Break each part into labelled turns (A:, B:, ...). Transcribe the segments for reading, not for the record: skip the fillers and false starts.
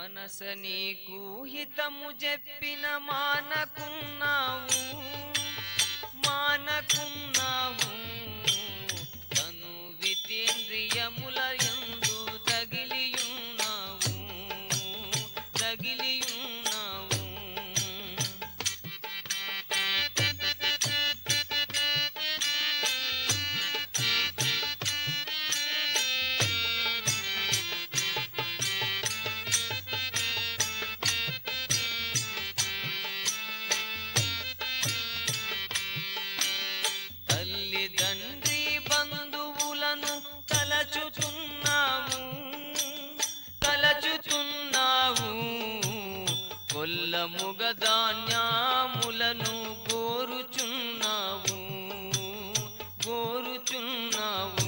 A: మనస నీకు హితము చెప్పిన మానకున్నావు మానకున్నావు తను వితేంద్రియముల యందు తగిలియున్నావు తగిలియున్నావు తల్లిదండ్రి బంధువులను తలచుతున్నావు తలచుతున్నావు కొల్లముగ ధాన్యాములను గోరుచున్నావు గోరుచున్నావు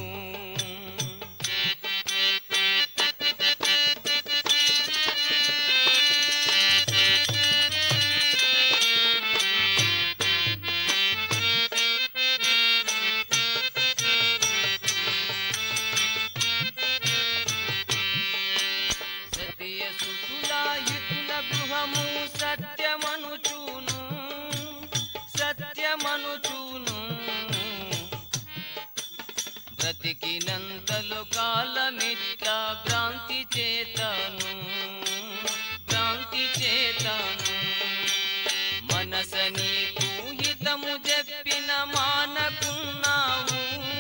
A: గృహము సత్యమనుచూను సత్యమనుచూను బ్రతికినంతలో కాలమిట్లా భ్రాంతి చేతను భ్రాంతి చేతను మనస నీకు హితము చెప్పిన మానకున్నావు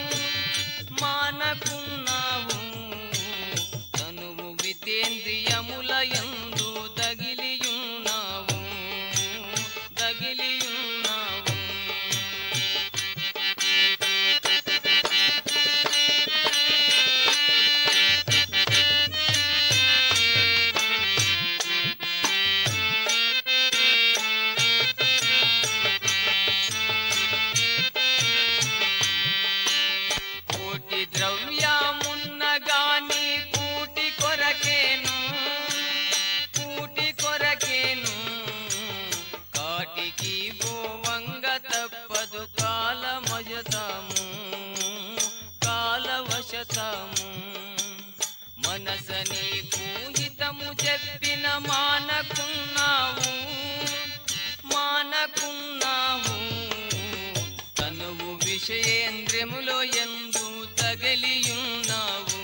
A: మానకున్నావు తనువు వితేంద్రియముల యందు తగిలియున్నావు తగిలియున్నావు కోటి ద్రవ్యమున్న గాని కూటి కొరకేను కూటి కొరకేను కాటికి గోవంగ తప్పదు కాలమజతము కాలవశతము మనస నీకు హితము చెప్పిన మానకున్నావు మానకున్నావు తనువు విషయేంద్రియములో యందు తగిలియున్నావు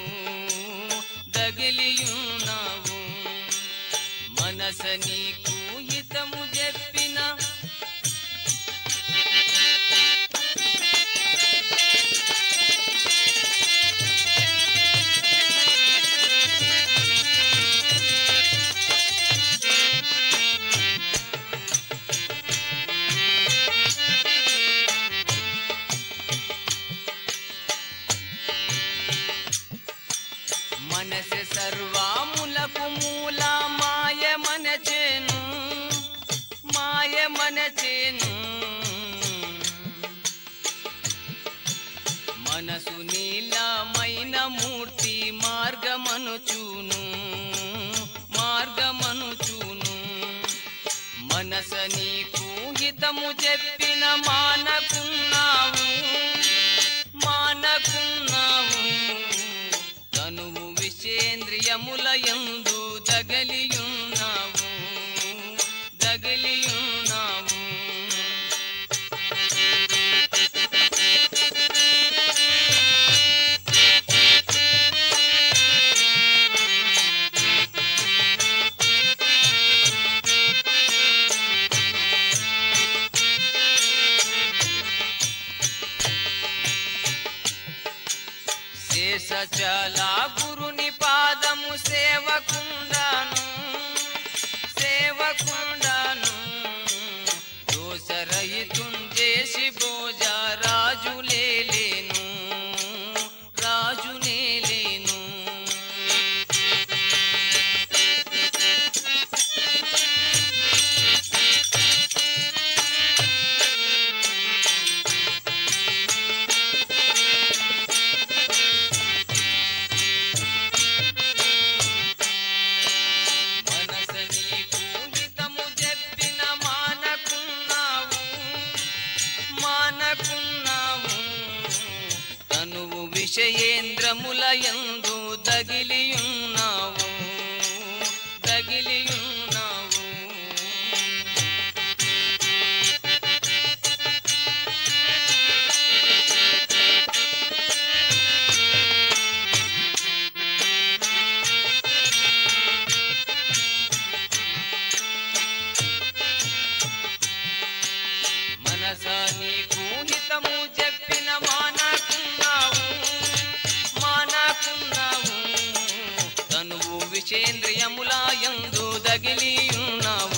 A: తగిలియున్నావు మనస నీకు హితము చెప్పిన మనసె సర్వాములకు మూల మాయమనచేను మాయమనచేను మనసు నీలమైన మూర్తి మార్గమనుచూను మార్గమనుచూను మనస నీకు హితము చెప్పిన మానకున్నావు మానకున్నావు తనువు విషేంద్రియముల యందు తగిలియున్నావు తగిలియున్నావు శేషచల గురుని పాదము సేవకుండాను సేవకుండాను దోషరహితుంజేసి భోజ రాజులేలేను రాజునేలేను విషయేంద్రముల యందు తగిలియున్నావు తగిలి పురుషేంద్రియముల యందు దగిలి ఉన్నావు